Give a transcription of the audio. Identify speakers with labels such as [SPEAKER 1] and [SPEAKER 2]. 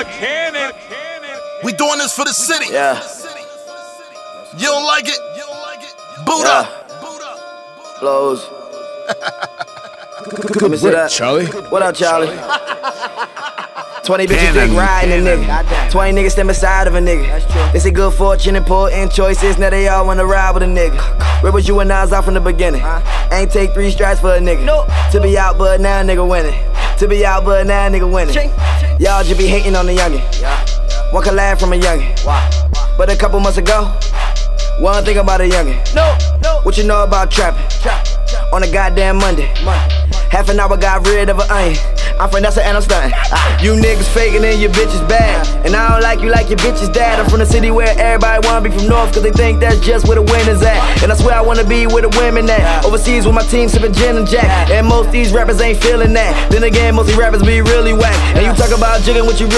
[SPEAKER 1] We doing this for the city.
[SPEAKER 2] Yeah.
[SPEAKER 1] You don't like it? Boot up.
[SPEAKER 2] Blows. Let me see that.
[SPEAKER 3] Charlie?
[SPEAKER 2] What up, Charlie? 20 bitches dick riding a nigga. 20 niggas stand beside of a nigga. They say good fortune, important choices. Now they all wanna ride with a nigga. Where was you when I was out from the beginning? Ain't take 3 strides for a nigga. To be out, but now a nigga winning. To be out, but now a nigga winning. Y'all just be hating on the youngin'. One collab from a youngin'. But a couple months ago, one thing about a youngin'. What you know about trapping? On a goddamn Monday. Half an hour got rid of an onion. I'm from Nessa and I'm stuntin'. You niggas faking and your bitch is bad. And I don't like you like your bitch is dad. I'm from the city where everybody wanna be from North, cause they think that's just where the winners at. And I swear I wanna be where the women at. Overseas with my team sippin' gin and jack. And most these rappers ain't feeling that. Then again, most these rappers be really whack. And you talk about jigging what you really